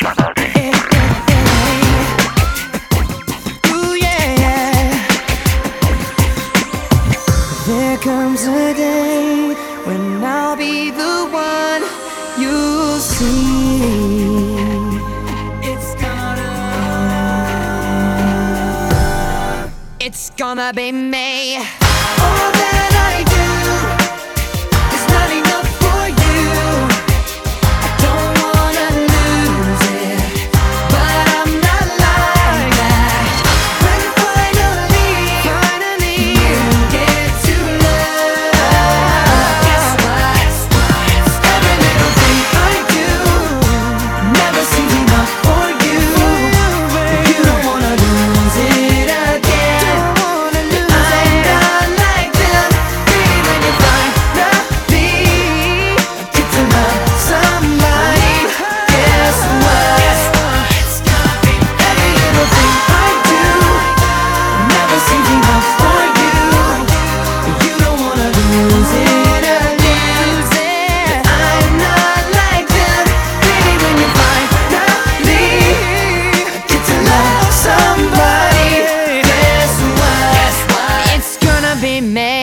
Ooh, yeah. There comes a day when I'll be the one you'll see. It's gonna be me. All that I do is not enough for you. I don't wanna lose it, but I'm not like that. When finally you get to love, guess what? Every little thing I do never seems enough for you. You don't wanna lose it again. Be mad.